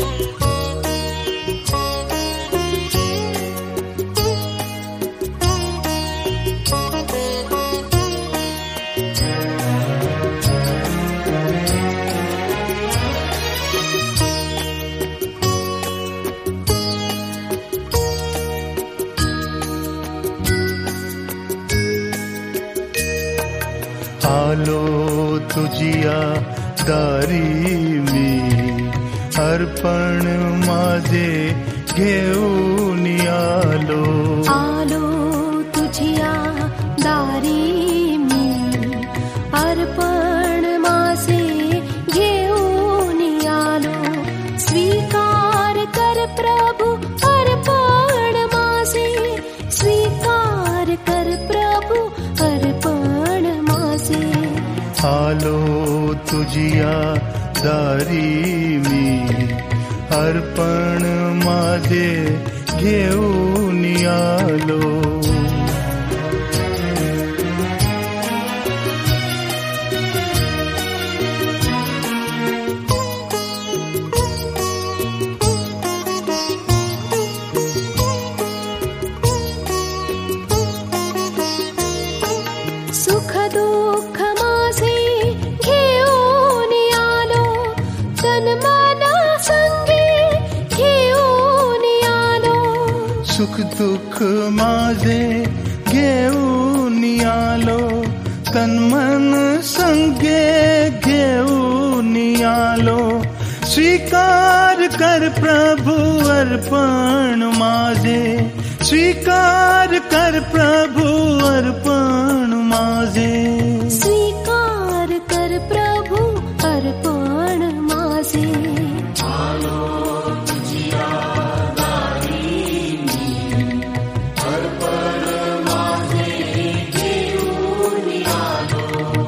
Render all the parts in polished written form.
आलो तुझिया दारी मी अर्पण माझे घेऊन आलो. आलो तुझिया दारी मी अर्पण माझे घेऊन आलो. स्वीकार कर प्रभु अर्पण माझे, स्वीकार कर प्रभु अर्पण माझे. आलो तुझिया दारी मी अर्पण माझे घेऊन आलो. सुख दुःख माझे घेऊन आलो, तन मन संगे घेऊन आलो. सुख दुःख माझे घेऊन आलो, तन मन संगे घेऊन आलो. स्वीकार कर प्रभु अर्पण माझे, स्वीकार कर प्रभु अर्पण माझे. स्वीकार कर प्रभु अर्पण माझे. आलो तुझिया दारी मी अर्पण माझे घेऊन आलो.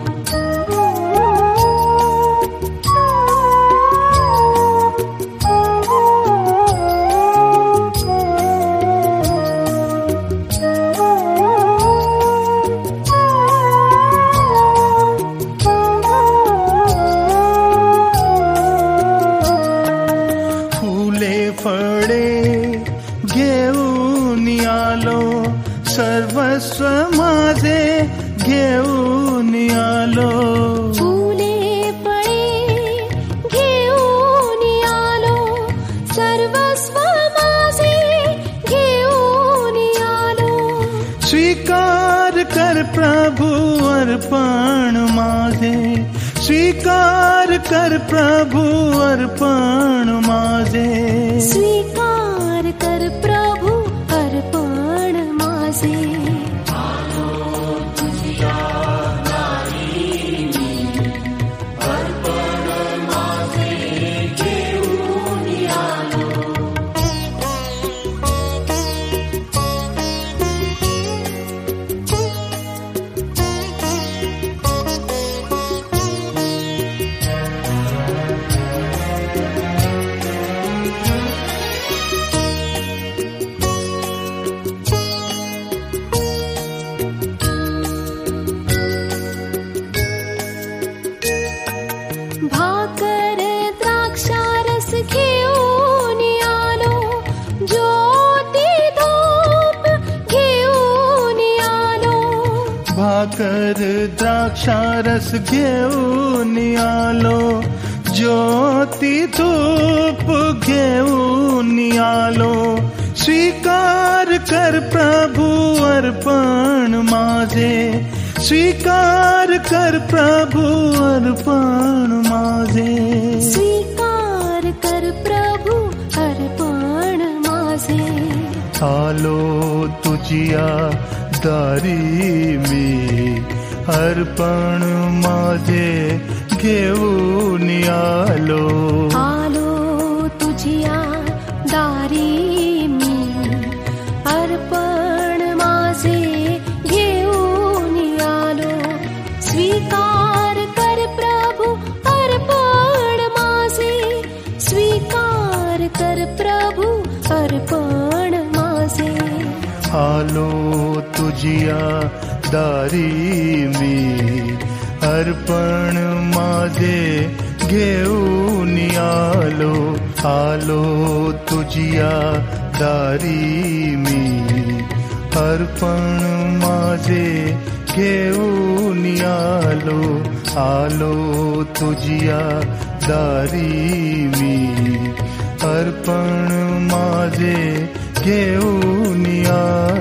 फळे घेऊन आलो, सर्वस्व माझे घेऊन आलो. फुले फळे घेऊन आलो, सर्वस्व माझे घेऊन आलो. स्वीकार कर प्रभु अर्पण माझे, स्वीकार कर प्रभु अर्पण माझे. स्वीकार कर प्रभु अर्पण माझे. आलो तुझिया दारी मी अर्पण माझे घेऊन आलो. भाकर द्राक्षारस घेऊन आलो, ज्योती धूप घेऊन आलो. भाकर द्राक्षारस घेऊन आलो, ज्योती धूप घेऊन आलो. स्वीकार कर प्रभु अर्पण माझे, स्वीकार कर प्रभु अर्पण माझे. स्वीकार कर प्रभु अर्पण माझे. आलो तुझिया दारी मी अर्पण माझे घेऊन आलो. आलो तुझिया दारी मी अर्पण माझे घेऊन आलो. स्वीकार कर प्रभु अर्पण माझे, स्वीकार कर प्रभु अर्पण माझे. आलो तुझिया दारी मी अर्पण माझे घेऊन आलो. आलो तुझिया दारी मी, अर्पण माझे घेऊन आलो. आलो तुझिया दारी मी, अर्पण माझे घेऊन आलो.